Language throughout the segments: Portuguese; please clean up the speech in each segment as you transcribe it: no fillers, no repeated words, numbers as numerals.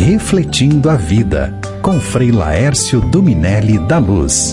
Refletindo a Vida, com Frei Laércio Dominelli da Luz.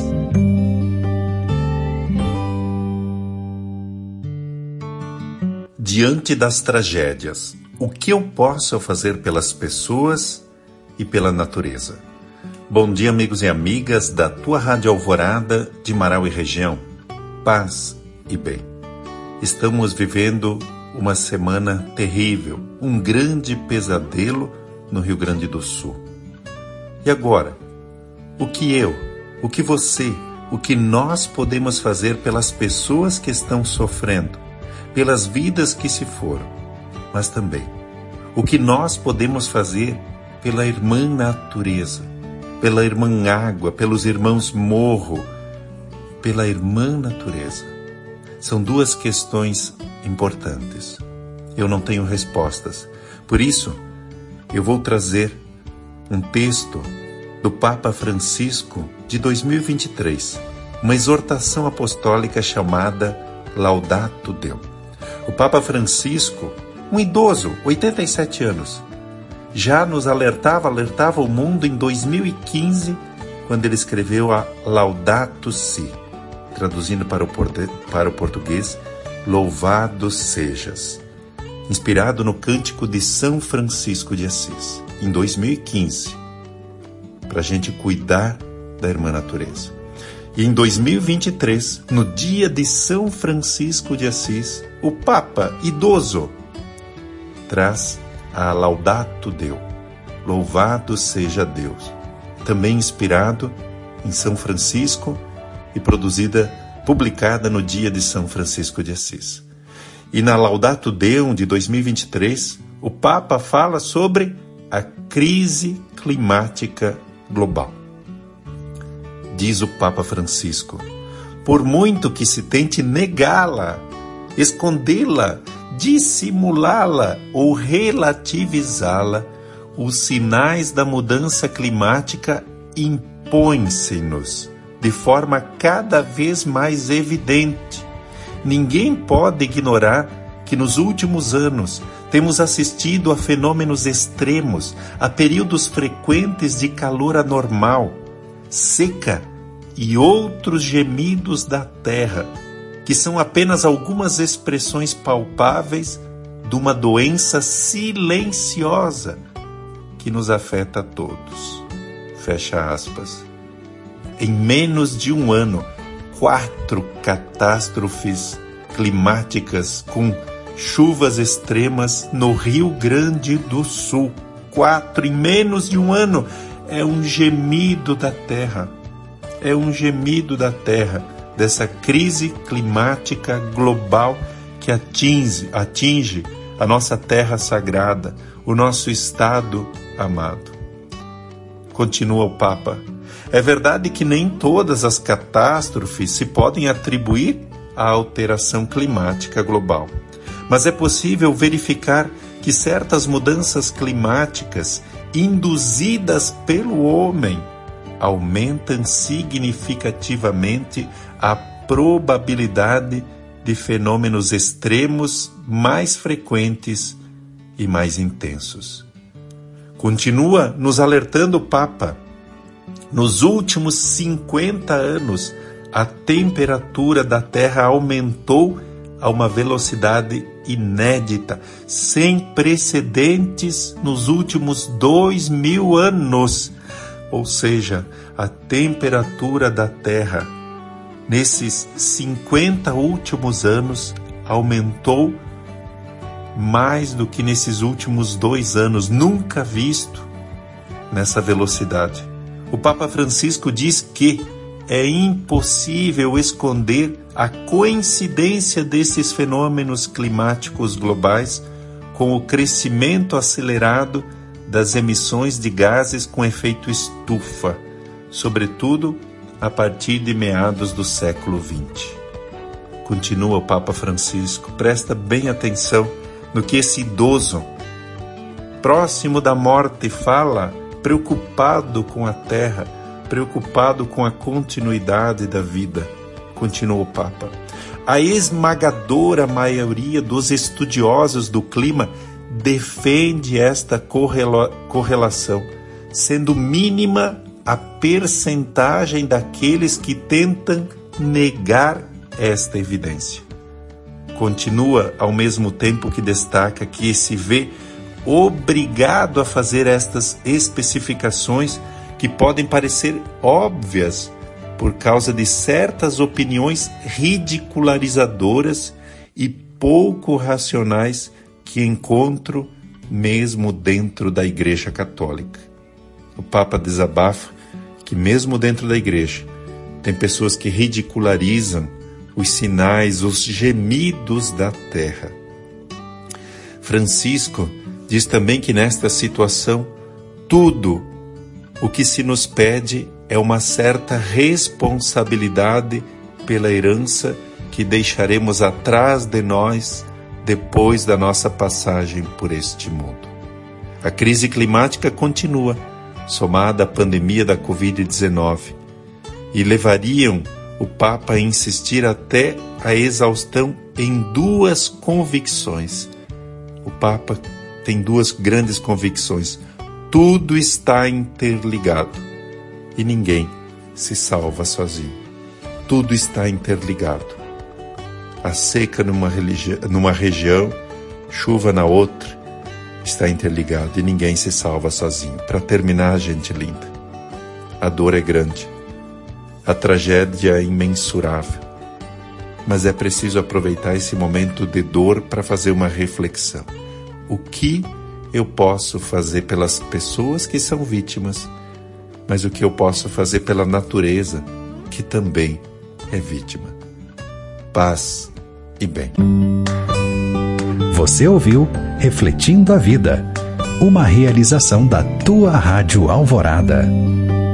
Diante das tragédias, o que eu posso fazer pelas pessoas e pela natureza? Bom dia, amigos e amigas da tua Rádio Alvorada de Marau e região. Paz e bem. Estamos vivendo uma semana terrível, um grande pesadelo no Rio Grande do Sul. E agora? O que você, o que nós podemos fazer pelas pessoas que estão sofrendo, pelas vidas que se foram, mas também o que nós podemos fazer pela irmã natureza, pela irmã água, pelos irmãos morro, pela irmã natureza? São duas questões importantes. Eu não tenho respostas. Por isso, eu vou trazer um texto do Papa Francisco de 2023, uma exortação apostólica chamada Laudato Deum. O Papa Francisco, um idoso, 87 anos, já nos alertava o mundo em 2015, quando ele escreveu a Laudato Si, traduzindo para o português, Louvado sejas, inspirado no cântico de São Francisco de Assis, em 2015, para a gente cuidar da irmã natureza. E em 2023, no dia de São Francisco de Assis, o Papa idoso traz a Laudato Deum, louvado seja Deus, também inspirado em São Francisco e publicada no dia de São Francisco de Assis. E na Laudato Deum de 2023, o Papa fala sobre a crise climática global. Diz o Papa Francisco: por muito que se tente negá-la, escondê-la, dissimulá-la ou relativizá-la, os sinais da mudança climática impõem-se-nos de forma cada vez mais evidente. Ninguém pode ignorar que nos últimos anos temos assistido a fenômenos extremos, a períodos frequentes de calor anormal, seca e outros gemidos da terra, que são apenas algumas expressões palpáveis de uma doença silenciosa que nos afeta a todos. Fecha aspas. Em menos de um ano, 4 catástrofes climáticas com chuvas extremas no Rio Grande do Sul. 4 em menos de um ano. É um gemido da terra. É um gemido da terra, dessa crise climática global que atinge a nossa terra sagrada, o nosso estado amado. Continua o Papa. É verdade que nem todas as catástrofes se podem atribuir à alteração climática global, mas é possível verificar que certas mudanças climáticas induzidas pelo homem aumentam significativamente a probabilidade de fenômenos extremos mais frequentes e mais intensos. Continua nos alertando o Papa. Nos últimos 50 anos, a temperatura da Terra aumentou a uma velocidade inédita, sem precedentes nos últimos 2000 anos. Ou seja, a temperatura da Terra, nesses 50 últimos anos, aumentou mais do que nesses últimos 2 anos, nunca visto nessa velocidade. O Papa Francisco diz que é impossível esconder a coincidência desses fenômenos climáticos globais com o crescimento acelerado das emissões de gases com efeito estufa, sobretudo a partir de meados do século XX. Continua o Papa Francisco, presta bem atenção no que esse idoso, próximo da morte, fala, preocupado com a terra, preocupado com a continuidade da vida. Continua o Papa. A esmagadora maioria dos estudiosos do clima defende esta correlação, sendo mínima a percentagem daqueles que tentam negar esta evidência. Continua, ao mesmo tempo que destaca que se vê obrigado a fazer estas especificações que podem parecer óbvias por causa de certas opiniões ridicularizadoras e pouco racionais que encontro mesmo dentro da Igreja Católica. O Papa desabafa que mesmo dentro da Igreja tem pessoas que ridicularizam os sinais, os gemidos da terra. Francisco diz também que nesta situação, tudo o que se nos pede é uma certa responsabilidade pela herança que deixaremos atrás de nós depois da nossa passagem por este mundo. A crise climática continua, somada à pandemia da Covid-19, e levariam o Papa a insistir até a exaustão em duas convicções. O Papa tem duas grandes convicções. Tudo está interligado e ninguém se salva sozinho. Tudo está interligado. A seca numa região, chuva na outra, está interligado e ninguém se salva sozinho. Para terminar, gente linda, a dor é grande, a tragédia é imensurável, mas é preciso aproveitar esse momento de dor para fazer uma reflexão. O que eu posso fazer pelas pessoas que são vítimas, mas o que eu posso fazer pela natureza, que também é vítima. Paz e bem. Você ouviu Refletindo a Vida, uma realização da Tua Rádio Alvorada.